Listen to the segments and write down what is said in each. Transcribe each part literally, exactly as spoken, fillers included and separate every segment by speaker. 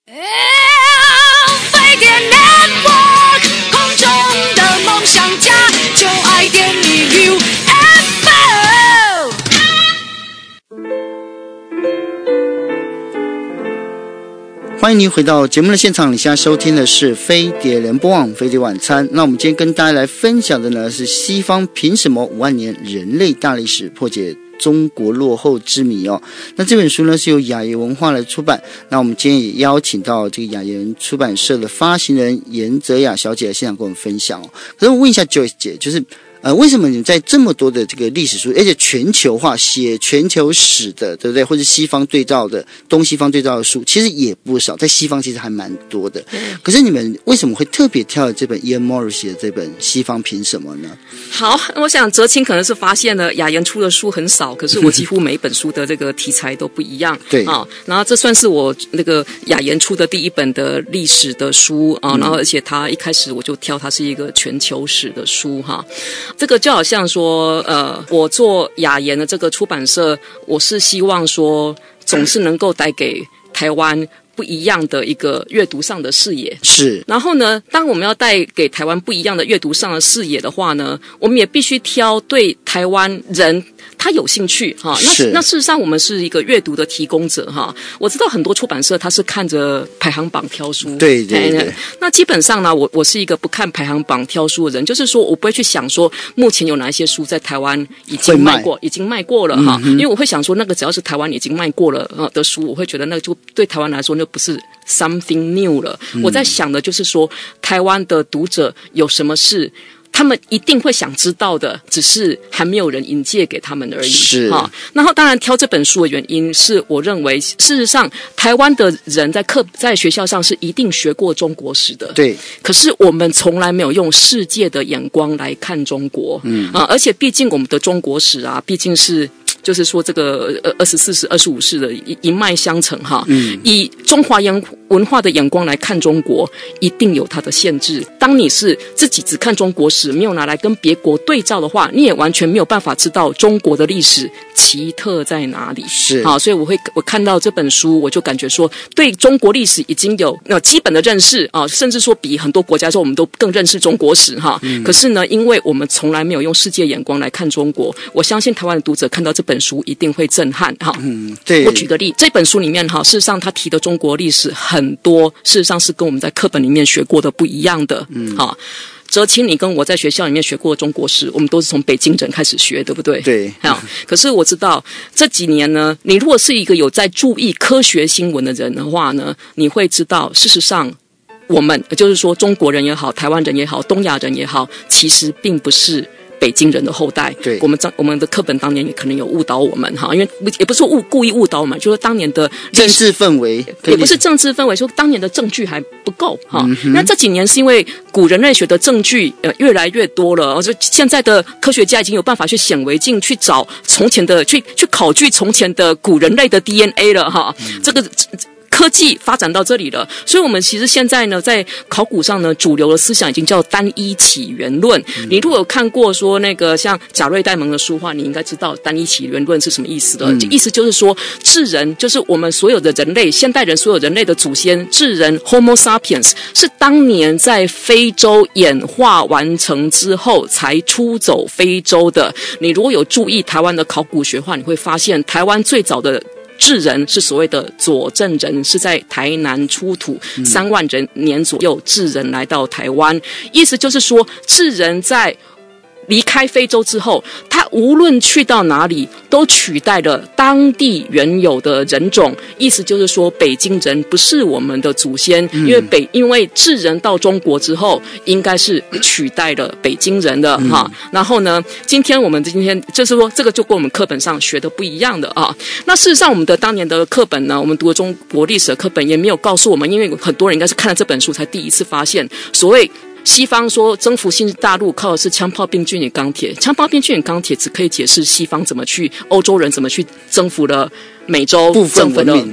Speaker 1: 飞碟 Network 空中的梦想家，就爱点你 U F O。
Speaker 2: 欢迎您回到节目的现场，你现在收听的是飞碟联播网飞碟晚餐。那我们今天跟大家来分享的呢，是西方凭什么五万年人类大历史破解中国落后之谜哦。那这本书呢是由雅言文化来出版，那我们今天也邀请到这个雅言出版社的发行人严泽雅小姐来现场跟我们分享哦。可是我问一下 Joyce 姐，就是呃，为什么你在这么多的这个历史书，而且全球化写全球史的，对不对？或者西方对照的、东西方对照的书，其实也不少，在西方其实还蛮多的。可是你们为什么会特别挑这本 Ian Morrissey 的这本《西方凭什么》呢？
Speaker 3: 好，我想哲青可能是发现了雅言出的书很少，可是我几乎每一本书的这个题材都不一样。
Speaker 2: 对
Speaker 3: 啊，然后这算是我那个雅言出的第一本的历史的书啊，然后而且它一开始我就挑它是一个全球史的书哈。这个就好像说，呃，我做雅言的这个出版社，我是希望说，总是能够带给台湾不一样的一个阅读上的视野。
Speaker 2: 是。
Speaker 3: 然后呢，当我们要带给台湾不一样的阅读上的视野的话呢，我们也必须挑对台湾人他有兴趣哈。那那事实上我们是一个阅读的提供者哈。我知道很多出版社他是看着排行榜挑书，
Speaker 2: 对对对。
Speaker 3: 那基本上呢，我我是一个不看排行榜挑书的人，就是说我不会去想说目前有哪一些书在台湾已经卖过，已经卖过了哈、嗯。因为我会想说，那个只要是台湾已经卖过了的书，我会觉得那个就对台湾来说那不是 something new 了。嗯、我在想的就是说，台湾的读者有什么事他们一定会想知道的，只是还没有人引介给他们而已。
Speaker 2: 是
Speaker 3: 哈。然后当然挑这本书的原因是我认为事实上台湾的人在课在学校上是一定学过中国史的。
Speaker 2: 对。
Speaker 3: 可是我们从来没有用世界的眼光来看中国。嗯啊，而且毕竟我们的中国史啊，毕竟是就是说这个呃二十四史、二十五史的一一脉相承哈。嗯。以中华文文化的眼光来看中国，一定有它的限制。当你是自己只看中国史，没有拿来跟别国对照的话，你也完全没有办法知道中国的历史奇特在哪里。
Speaker 2: 是。
Speaker 3: 好，所以我会我看到这本书，我就感觉说，对中国历史已经有呃基本的认识啊，甚至说比很多国家说我们都更认识中国史哈。嗯。可是呢，因为我们从来没有用世界眼光来看中国，我相信台湾的读者看到这本书一定会震撼哈。嗯，对。我举个例，这本书里面哈，事实上他提的中国历史很多，事实上是跟我们在课本里面学过的不一样的。嗯，好。哲青，你跟我在学校里面学过中国史，我们都是从北京人开始学，对不对？
Speaker 2: 对。
Speaker 3: 好，可是我知道这几年呢，你如果是一个有在注意科学新闻的人的话呢，你会知道，事实上，我们就是说中国人也好，台湾人也好，东亚人也好，其实并不是北京人的后代。
Speaker 2: 对。
Speaker 3: 我们我们的课本当年也可能有误导我们哈，因为也不是误故意误导我们，就是当年的
Speaker 2: 政治氛围，
Speaker 3: 也不是政治氛围，说当年的证据还不够哈、嗯。那这几年是因为古人类学的证据呃越来越多了，就现在的科学家已经有办法去显微镜去找从前的去去考据从前的古人类的 D N A 了哈、嗯。这个科技发展到这里了，所以我们其实现在呢，在考古上呢，主流的思想已经叫单一起源论。嗯、你如果有看过说那个像贾瑞戴蒙的书话，你应该知道单一起源论是什么意思的。嗯、意思就是说，智人就是我们所有的人类，现代人所有人类的祖先，智人 Homo sapiens 是当年在非洲演化完成之后才出走非洲的。你如果有注意台湾的考古学话，你会发现台湾最早的智人是所谓的左证人，是在台南出土三万人年左右，智人来到台湾，意思就是说，智人在离开非洲之后，他无论去到哪里，都取代了当地原有的人种。意思就是说，北京人不是我们的祖先，嗯、因为北因为智人到中国之后，应该是取代了北京人的哈、嗯。然后呢，今天我们今天就是说，这个就跟我们课本上学的不一样的啊。那事实上，我们的当年的课本呢，我们读的中国历史的课本也没有告诉我们，因为很多人应该是看了这本书才第一次发现所谓。西方说征服新大陆靠的是枪炮、病菌与钢铁，枪炮、病菌与钢铁只可以解释西方怎么去欧洲人怎么去征服了美洲
Speaker 2: 部分文明。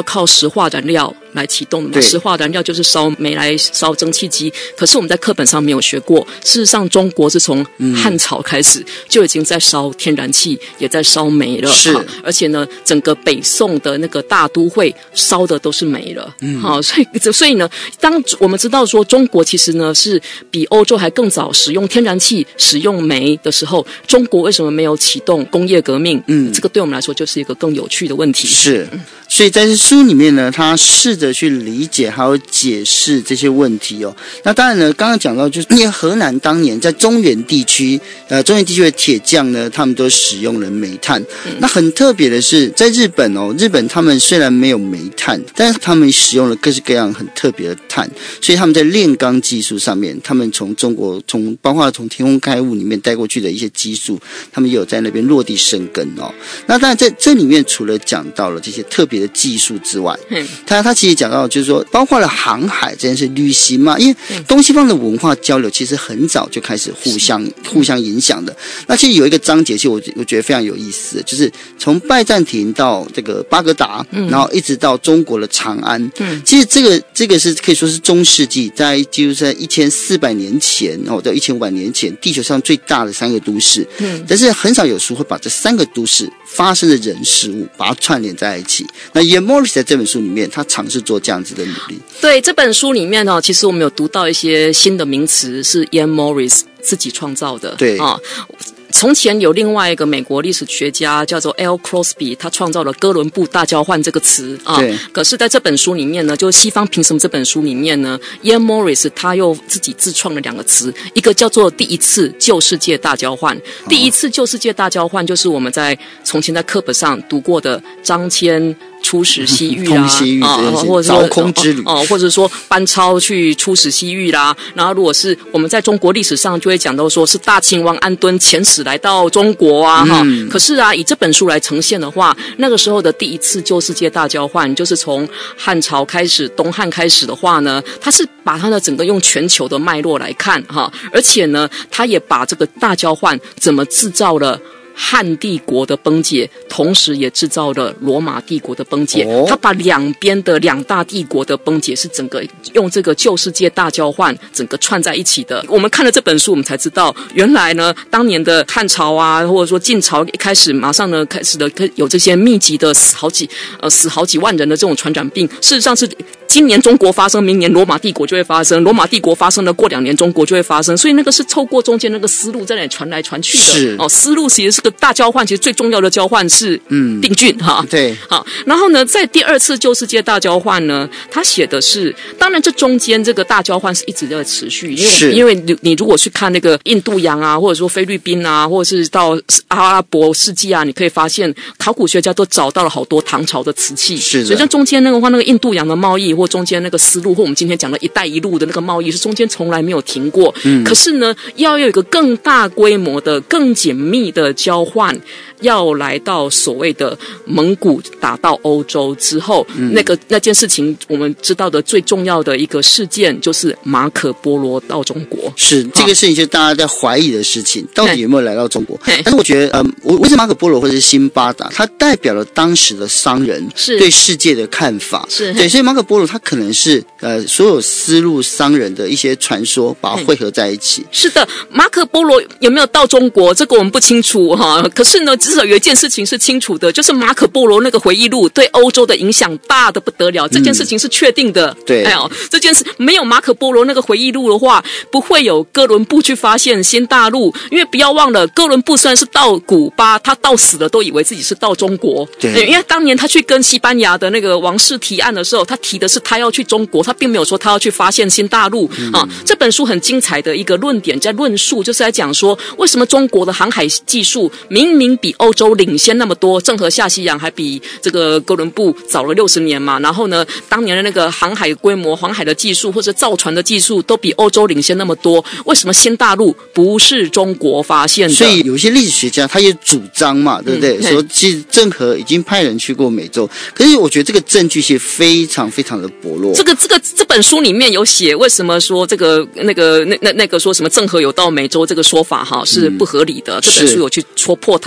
Speaker 3: 要靠石化燃料来启动的嘛，石化燃料就是烧煤来烧蒸汽机。可是我们在课本上没有学过，事实上中国是从汉朝开始、嗯、就已经在烧天然气，也在烧煤了。是，而且呢，整个北宋的那个大都会烧的都是煤了。嗯，好，所以所以呢，当我们知道说中国其实呢是比欧洲还更早使用天然气、使用煤的时候，中国为什么没有启动工业革命？嗯，这个对我们来说就是一个更有趣的问题。
Speaker 2: 是，所以在这书里面呢，他试着去理解还有解释这些问题哦。那当然呢，刚刚讲到就是因为河南当年在中原地区，呃，中原地区的铁匠呢，他们都使用了煤炭。嗯、那很特别的是，在日本哦，日本他们虽然没有煤炭，但是他们使用了各式各样很特别的碳，所以他们在炼钢技术上面，他们从中国从包括从天空开物里面带过去的一些技术，他们也有在那边落地生根哦。那当然在这里面除了讲到了这些特别的技术之外，嗯，他他其实讲到就是说，包括了航海这件事，旅行嘛，因为东西方的文化交流其实很早就开始互相互相影响的。那其实有一个章节，其实我我觉得非常有意思，就是从拜占庭到这个巴格达，嗯、然后一直到中国的长安，嗯，其实这个这个是可以说是中世纪，在就是在一千四百年前哦，到一千五百年前，地球上最大的三个都市，嗯，但是很少有书会把这三个都市发生的人事物把它串联在一起。那 Ian Morris 在这本书里面，他尝试做这样子的努力。
Speaker 3: 对，这本书里面呢，其实我们有读到一些新的名词，是 Ian Morris 自己创造的。对啊。从前有另外一个美国历史学家叫做 L. Crosby， 他创造了哥伦布大交换这个词啊。对。可是在这本书里面呢，就是西方凭什么这本书里面呢 ，Ian Morris 他又自己自创了两个词，一个叫做第一次旧世界大交换。哦、第一次旧世界大交换就是我们在从前在课本上读过的张骞出使西域啦，啊，或者说
Speaker 2: 凿空之旅
Speaker 3: 哦、啊，或者说班超去出使西域啦。然后如果是我们在中国历史上就会讲到说是大秦王安敦遣使来到中国啊，哈、嗯。可是啊，以这本书来呈现的话，那个时候的第一次旧世界大交换，就是从汉朝开始，东汉开始的话呢，它是把它的整个用全球的脉络来看哈，而且呢，它也把这个大交换怎么制造了汉帝国的崩解，同时也制造了罗马帝国的崩解。哦、他把两边的两大帝国的崩解是整个用这个旧世界大交换整个串在一起的。我们看了这本书，我们才知道，原来呢，当年的汉朝啊，或者说晋朝一开始马上呢开始的有这些密集的死好几呃死好几万人的这种传染病，事实上是今年中国发生，明年罗马帝国就会发生，罗马帝国发生了，过两年中国就会发生，所以那个是透过中间那个思路在那里传来传去的。是哦，思路其实是个大交换，其实最重要的交换是嗯病菌哈。对，好，然后呢，在第二次旧世界大交换呢，他写的是，当然这中间这个大交换是一直在持续，因为因为你你如果去看那个印度洋啊，或者说菲律宾啊，或者是到阿拉伯世纪啊，你可以发现考古学家都找到了好多唐朝的瓷器。是的，所以像中间那个话，那个印度洋的贸易。或中间那个思路，或我们今天讲的一带一路的那个贸易，是中间从来没有停过。嗯，可是呢，要有一个更大规模的、更紧密的交换，要来到所谓的蒙古打到欧洲之后，嗯、那个那件事情，我们知道的最重要的一个事件，就是马可波罗到中国。
Speaker 2: 是这个事情，就是大家在怀疑的事情，到底有没有来到中国？但是我觉得，呃，我为什么马可波罗或者是辛巴达，它代表了当时的商人对世界的看法。是对，所以马可波罗。它可能是呃所有丝路商人的一些传说，把它汇合在一起。
Speaker 3: 是的，马可波罗有没有到中国，这个我们不清楚哈。可是呢，至少有一件事情是清楚的，就是马可波罗那个回忆录对欧洲的影响大的不得了，这件事情是确定的。嗯、对，哎呦，这件事没有马可波罗那个回忆录的话，不会有哥伦布去发现新大陆。因为不要忘了，哥伦布虽然是到古巴，他到死了都以为自己是到中国。对，因为当年他去跟西班牙的那个王室提案的时候，他提的是他要去中国，他并没有说他要去发现新大陆、嗯、啊。这本书很精彩的一个论点在论述，就是在讲说为什么中国的航海技术明明比欧洲领先那么多，郑和下西洋还比这个哥伦布早了六十年嘛。然后呢，当年的那个航海规模、航海的技术或者造船的技术都比欧洲领先那么多，为什么新大陆不是中国发现的？
Speaker 2: 所以有些历史学家他也主张嘛，对不对？嗯、说其实郑和已经派人去过美洲，可是我觉得这个证据其实非常非常的薄弱。
Speaker 3: 这个这个这本书里面有写，为什么说这个那个那那那个说什么郑和有到美洲这个说法哈是不合理的、嗯、这本书有去戳破它哈。不过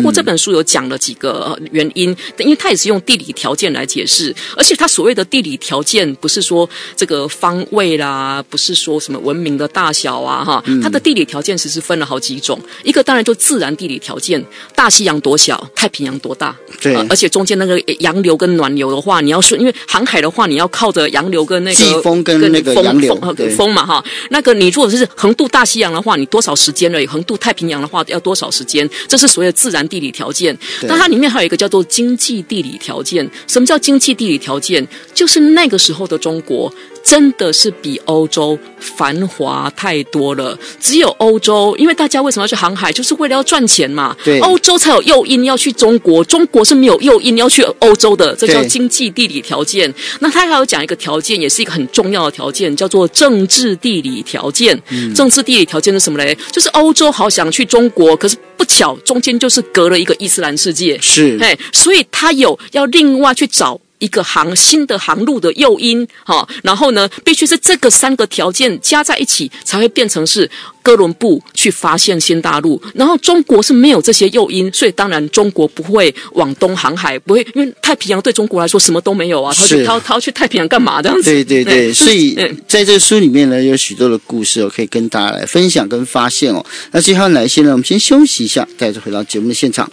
Speaker 3: 过这本书有讲了几个原因，因为它也是用地理条件来解释，而且它所谓的地理条件不是说这个方位啦，不是说什么文明的大小啊，哈，它的地理条件其实分了好几种，一个当然就自然地理条件，大西洋多小，太平洋多大，
Speaker 2: 对，
Speaker 3: 呃、而且中间那个洋流跟暖流的话，你要顺，因为航海的话，你要靠着洋流跟那个
Speaker 2: 季风跟那个洋流
Speaker 3: 风 风, 风嘛哈。那个你如果是横渡大西洋的话，你多少时间而已；横渡太平洋的话，要多少时间？这是所谓的自然地理条件。那它里面还有一个叫做经济地理条件。什么叫经济地理条件？就是那个时候的中国真的是比欧洲繁华太多了。只有欧洲，因为大家为什么要去航海，就是为了要赚钱嘛。
Speaker 2: 对，
Speaker 3: 欧洲才有诱因要去中国，中国是没有诱因要去欧洲的，这叫经济地理条件。那他还有讲一个条件，也是一个很重要的条件，叫做政治地理条件。嗯、政治地理条件是什么嘞？就是欧洲好想去中国，可是不巧中间就是隔了一个伊斯兰世界，
Speaker 2: 是，
Speaker 3: 哎，所以他有要另外去找一个航新的航路的诱因，哈，然后呢，必须是这个三个条件加在一起，才会变成是哥伦布去发现新大陆。然后中国是没有这些诱因，所以当然中国不会往东航海，不会，因为太平洋对中国来说什么都没有啊，他去他他要去太平洋干嘛这样子？
Speaker 2: 对对对，所以在这个书里面呢，有许多的故事哦，可以跟大家来分享跟发现哦。那接下来哪一些呢？我们先休息一下，带着回到节目的现场。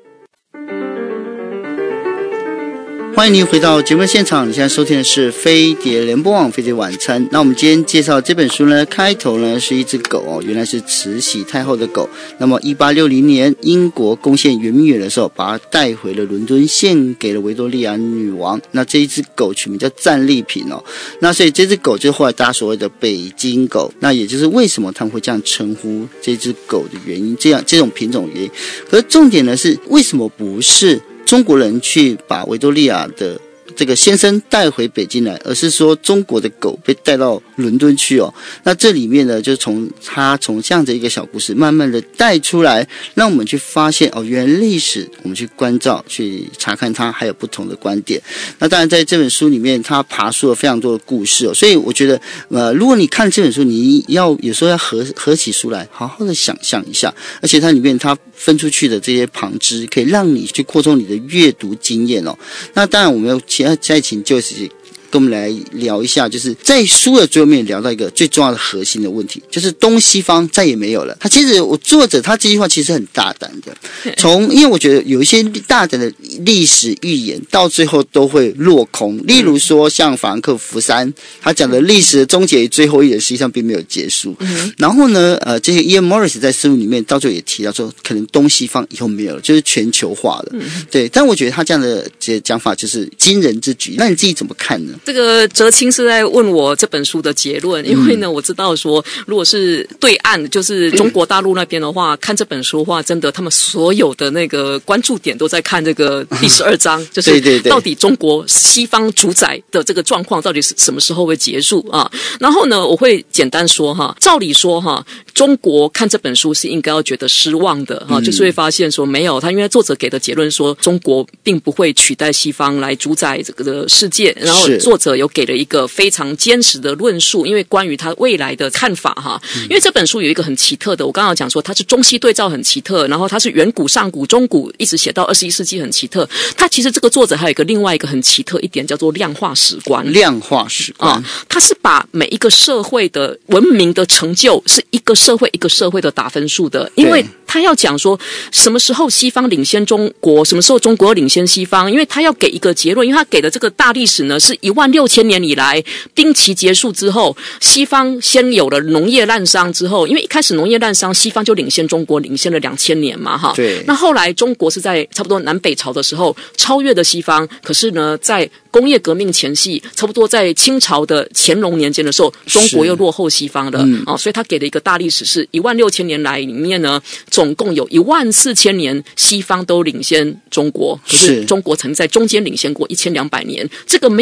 Speaker 2: 欢迎您回到节目现场，你现在收听的是飞碟联播网飞碟晚餐。那我们今天介绍这本书呢，开头呢是一只狗哦，原来是慈禧太后的狗。那么一八六零年英国攻陷圆明园的时候，把它带回了伦敦，献给了维多利亚女王。那这一只狗取名叫战利品哦。那所以这只狗就是后来大家所谓的北京狗，那也就是为什么他们会这样称呼这只狗的原因，这样这种品种原因。可是重点呢是，为什么不是中国人去把维多利亚的这个先生带回北京来，而是说中国的狗被带到伦敦去哦。那这里面呢，就从他从这样的一个小故事慢慢的带出来，让我们去发现哦，原来历史我们去关照去查看它还有不同的观点。那当然在这本书里面，他爬出了非常多的故事哦，所以我觉得呃，如果你看这本书，你要有时候要合合起书来，好好的想象一下，而且它里面它分出去的这些旁支，可以让你去扩充你的阅读经验哦。那当然我们要再请就是跟我们来聊一下，就是在书的最后面聊到一个最重要的核心的问题，就是东西方再也没有了。他其实我作者他这句话其实很大胆的，从因为我觉得有一些大胆的历史预言到最后都会落空。例如说像法兰克福山，他讲的历史的终结与最后一人实际上并没有结束。嗯、然后呢，呃，这些 Ian Morris 在书里面到最后也提到说，可能东西方以后没有了，就是全球化了。嗯、对，但我觉得他这样的讲法就是惊人之举。那你自己怎么看呢？
Speaker 3: 这个哲青是在问我这本书的结论，因为呢，我知道说，如果是对岸，就是中国大陆那边的话，看这本书的话，真的他们所有的那个关注点都在看这个第十二章，就是到底中国西方主宰的这个状况到底是什么时候会结束啊？然后呢，我会简单说哈，照理说哈，中国看这本书是应该要觉得失望的哈，就是会发现说没有，他因为作者给的结论说，中国并不会取代西方来主宰这个世界，然后作者有给了一个非常坚实的论述，因为关于他未来的看法哈，因为这本书有一个很奇特的，我刚刚讲说它是中西对照很奇特，然后它是远古、上古、中古一直写到二十一世纪很奇特。它其实这个作者还有一个另外一个很奇特一点，叫做量化史观。
Speaker 2: 量化史观啊，
Speaker 3: 它是把每一个社会的文明的成就是一个社会一个社会的打分数的，因为他要讲说什么时候西方领先中国，什么时候中国领先西方，因为他要给一个结论，因为他给的这个大历史呢是一万六千年以来，兵期结束之后，西方先有了农业滥觞之后，因为一开始农业滥觞，西方就领先中国，领先了两千年嘛，哈。
Speaker 2: 对。
Speaker 3: 那后来中国是在差不多南北朝的时候超越的西方，可是呢，在工业革命前夕，差不多在清朝的乾隆年间的时候，中国又落后西方了、嗯哦、所以他给了一个大历史是一万六千年来里面呢，总共有一万四千年西方都领先中国，可是中国曾在中间领先过一千两百年，这个没有量化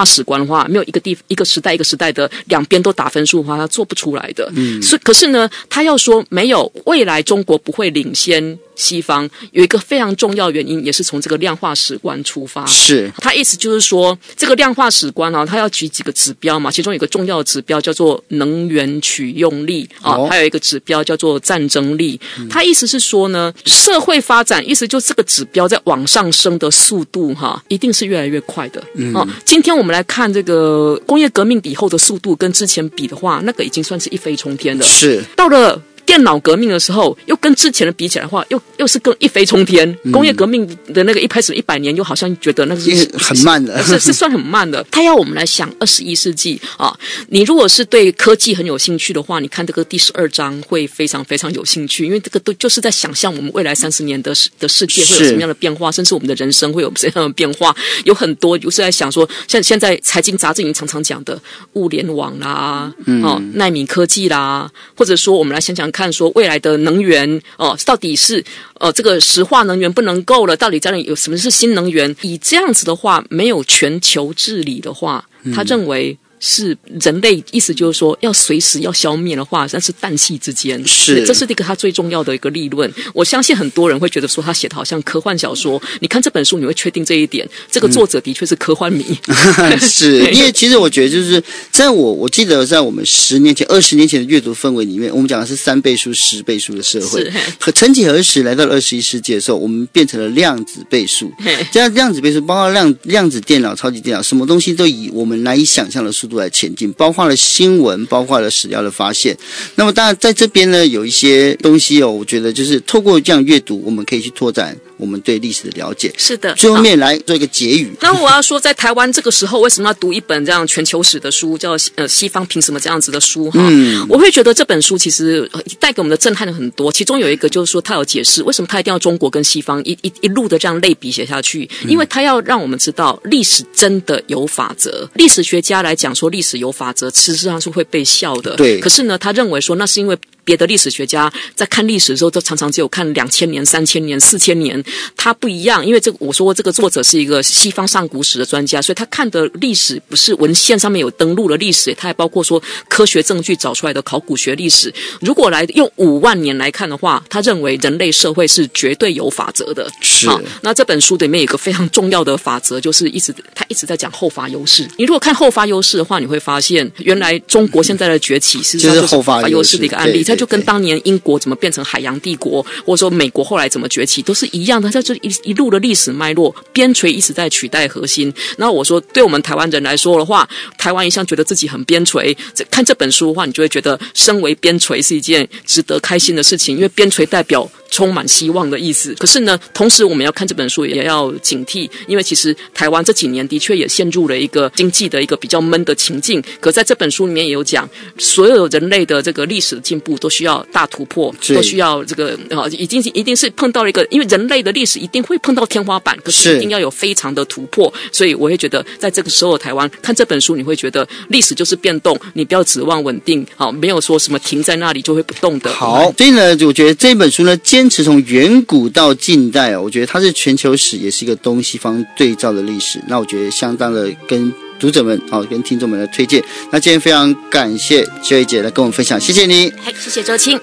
Speaker 3: 化史观的话，没有一个地一个时代一个时代的两边都打分数的话，他做不出来的。嗯，所以可是呢，他要说没有未来中国不会领先西方，有一个非常重要原因，也是从这个量化史观出发。是，他意思就是说，这个量化史观啊，他要举几个指标嘛，其中有一个重要的指标叫做能源取用力啊，哦、还有一个指标叫做战争力。嗯、他意思是说呢，社会发展意思就这个指标在往上升的速度哈、啊，一定是越来越快的。嗯、啊，今天我们来看这个工业革命以后的速度跟之前比的话，那个已经算是一飞冲天了。是，到了电脑革命的时候，又跟之前的比起来的话，又又是更一飞冲天。嗯、工业革命的那个一开始一百年，又好像觉得那个是
Speaker 2: 很慢的，
Speaker 3: 是是算很慢的。他要我们来想二十一世纪啊，你如果是对科技很有兴趣的话，你看这个第十二章会非常非常有兴趣，因为这个都就是在想象我们未来三十年的的世界会有什么样的变化，甚至我们的人生会有什么样的变化，有很多就是在想说，像现在财经杂志已经常常讲的物联网啦，嗯、哦，奈米科技啦，或者说我们来想想看。看说未来的能源哦，到底是呃这个石化能源不能够了，到底将来有什么是新能源？以这样子的话，没有全球治理的话，他认为是人类，意思就是说要随时要消灭的话，那是旦夕之间。是，这是一个他最重要的一个立论。我相信很多人会觉得说他写的好像科幻小说，你看这本书你会确定这一点，这个作者的确是科幻迷。
Speaker 2: 嗯、是因为其实我觉得就是在我我记得在我们十年前、二十年前的阅读氛围里面，我们讲的是三倍数、十倍数的社会。和曾几何时来到了二十一世纪的时候，我们变成了量子倍数。这样量子倍数包括量量子电脑、超级电脑，什么东西都以我们难以想象的速度来前进，包括了新闻，包括了史料的发现。那么当然在这边呢，有一些东西哦，我觉得就是透过这样阅读，我们可以去拓展我们对历史的了解。是的，最后面来做一个结语。
Speaker 3: 那我要说，在台湾这个时候，为什么要读一本这样全球史的书，叫呃西方凭什么这样子的书哈？嗯，我会觉得这本书其实带给我们的震撼很多。其中有一个就是说，他有解释为什么他一定要中国跟西方一一一路的这样类比写下去，因为他要让我们知道历史真的有法则。历史学家来讲说历史有法则，事实上是会被笑的。对，可是呢，他认为说那是因为别的历史学家在看历史的时候，都常常只有看两千年、三千年、四千年，他不一样。因为这个我说过，这个作者是一个西方上古史的专家，所以他看的历史不是文献上面有登录的历史，他还包括说科学证据找出来的考古学历史。如果来用五万年来看的话，他认为人类社会是绝对有法则的。是。好，那这本书里面有一个非常重要的法则，就是一直他一直在讲后发优势。你如果看后发优势的话，你会发现原来中国现在的崛起是就是后发优势的一个案例。它就跟当年英国怎么变成海洋帝国，或者说美国后来怎么崛起，都是一样的。在这一一路的历史脉络，边陲一直在取代核心。然后我说，对我们台湾人来说的话，台湾一向觉得自己很边陲，看这本书的话，你就会觉得身为边陲是一件值得开心的事情，因为边陲代表充满希望的意思。可是呢，同时我们要看这本书也要警惕，因为其实台湾这几年的确也陷入了一个经济的一个比较闷的情境。可在这本书里面也有讲，所有人类的这个历史的进步都需要大突破，都需要这个啊，一定一定是碰到了一个，因为人类的历史一定会碰到天花板，可是一定要有非常的突破。所以我会觉得，在这个时候台湾看这本书，你会觉得历史就是变动，你不要指望稳定，好，没有说什么停在那里就会不动的。
Speaker 2: 好，所以呢，我觉得这本书呢，坚持从远古到近代，我觉得它是全球史，也是一个东西方对照的历史。那我觉得相当的跟读者们好、哦、跟听众们的推荐。那今天非常感谢Joy姐来跟我们分享，谢谢你。
Speaker 3: 谢谢周青。